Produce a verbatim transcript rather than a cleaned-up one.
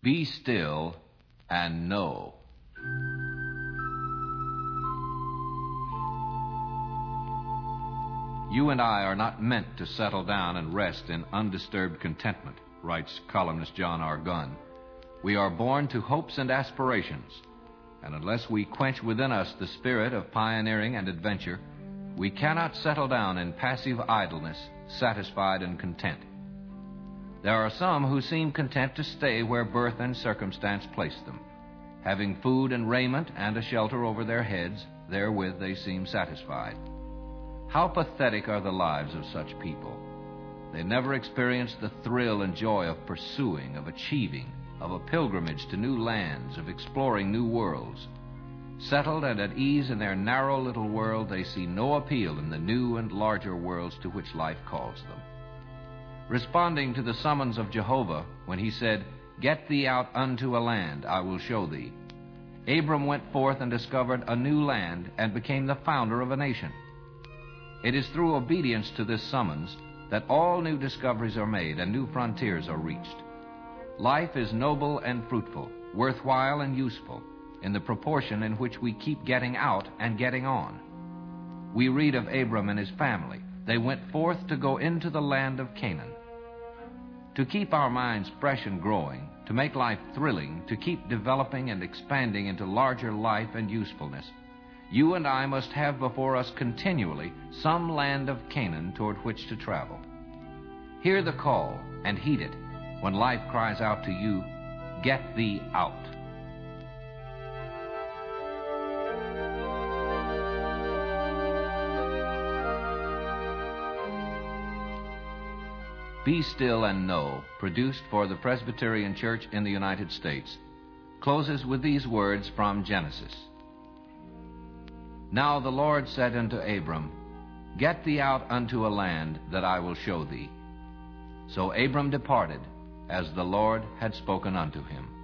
Be still and know. You and I are not meant to settle down and rest in undisturbed contentment, writes columnist John R. Gunn. We are born to hopes and aspirations, and unless we quench within us the spirit of pioneering and adventure, we cannot settle down in passive idleness, satisfied and content. There are some who seem content to stay where birth and circumstance place them. Having food and raiment and a shelter over their heads, therewith they seem satisfied. How pathetic are the lives of such people. They never experience the thrill and joy of pursuing, of achieving, of a pilgrimage to new lands, of exploring new worlds. Settled and at ease in their narrow little world, they see no appeal in the new and larger worlds to which life calls them. Responding to the summons of Jehovah when he said, "Get thee out unto a land, I will show thee," Abram went forth and discovered a new land and became the founder of a nation. It is through obedience to this summons that all new discoveries are made and new frontiers are reached. Life is noble and fruitful, worthwhile and useful, in the proportion in which we keep getting out and getting on. We read of Abram and his family. They went forth to go into the land of Canaan. To keep our minds fresh and growing, to make life thrilling, to keep developing and expanding into larger life and usefulness, you and I must have before us continually some land of Canaan toward which to travel. Hear the call and heed it when life cries out to you, "Get thee out." Be Still and Know, produced for the Presbyterian Church in the United States, closes with these words from Genesis. Now the Lord said unto Abram, "Get thee out unto a land that I will show thee." So Abram departed, as the Lord had spoken unto him.